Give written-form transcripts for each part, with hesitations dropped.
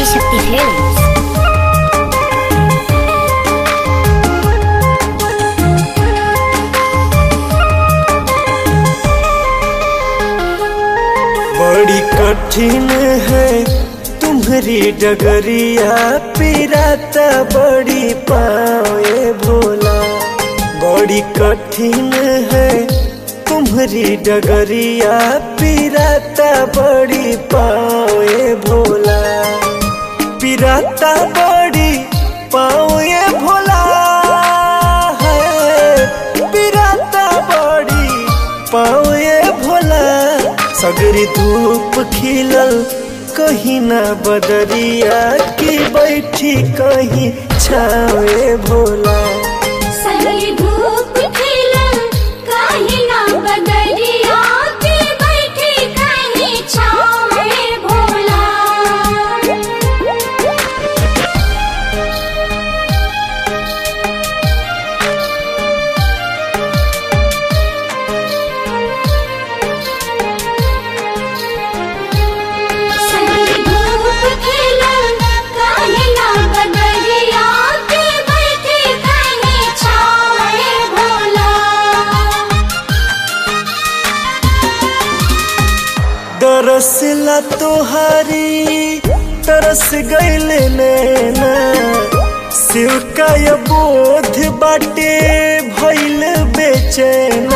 Adishakti films. बड़ी कठिन है तुम्हारी डगरिया, पिराता बड़ी पाए भोला। बड़ी कठिन है तुम्हारी डगरिया, पिराता बड़ी पाए भोला। पिराता बड़ी पाए भोला है, पिराता बड़ी पाए भोला। सगरी धूप खिलल कहीं ना बदरिया, की बैठी कहीं छावे भोला। सगरी धूप खिलल कहीं ना बदरिया, की बैठी कहीं छावे भोला। सगरी धूप खिलल कहीं ना बदरिया, की बैठी कहीं छावे भोला। दरसला तोहारी तरस गईल नैना, शिव का ये बोध बाटे भइल बेचैना।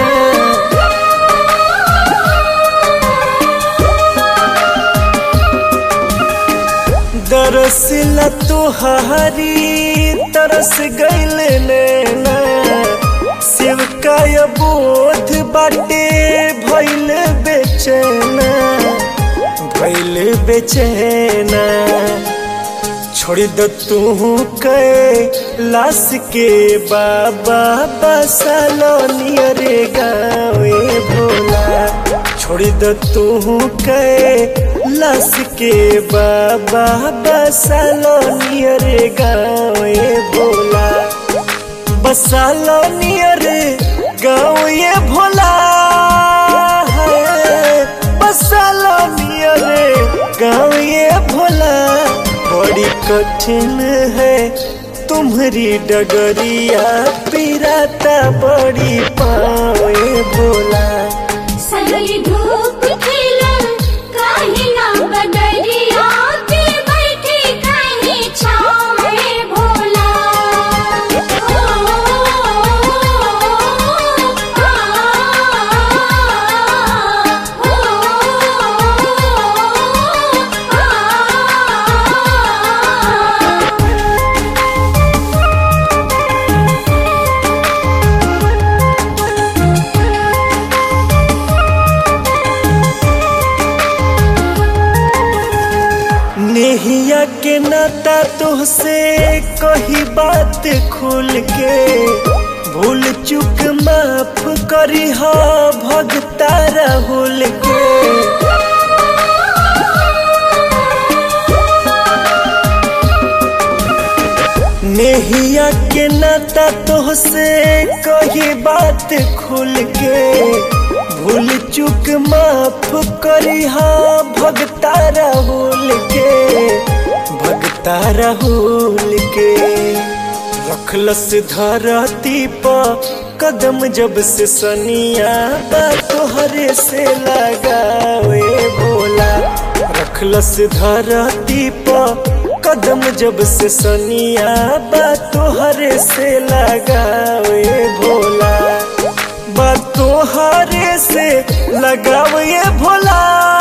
दरसला तोहारी तरस गईल नैना, शिव का ये बोध बाटे भइल बेचैना, भइल बेचैना। छोड़ द तू के लाश के बाबा बसालो नियरे गावे भोला। छोड़ द तू के लाश के बाबा बसालो नियरे गावे भोला। बसालो नियरे गावे भोला है, बसालो नियरे गावे भोला। बड़ी कठिन है तुम्हारी डगरिया, पिराता बड़ी पाए भोला। सगरी धूप खिलल कहीं ना बदरिया, की बैठी कहीं छावे भोला। नेहिया के नाता तुहसे कही बात खुल के, भूल चूक माफ करी हा भगता राहुल के। नेहिया के नाता तुहसे कही बात खुल के, भूल चूक माफ करी हा भगता राहुल के, भगता राहुल के। रखलस धरती पर कदम जब से सनिया, तोहरे से लगावे भोला। रखलस धरती पर कदम जब से सनिया, तोहरे से लगावे भोला। तोहरे से लगावे भोला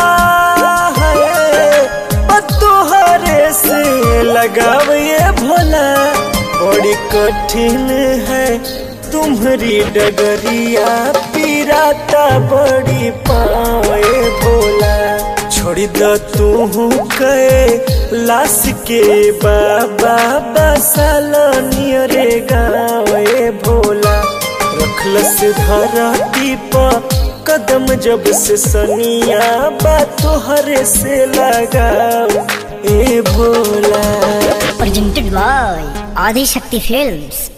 है, तोहरे से लगावे भोला। बड़ी कठिन है तुम्हारी डगरिया, पिराता बड़ी पाए भोला। छोड़ द तू के लाश के बाबा बसालो नियरे गावे भोला। रखलस धरती पर कदम जब से सनिया, तोहरे से लगाओ ए Bhola. Presented by Adishakti films.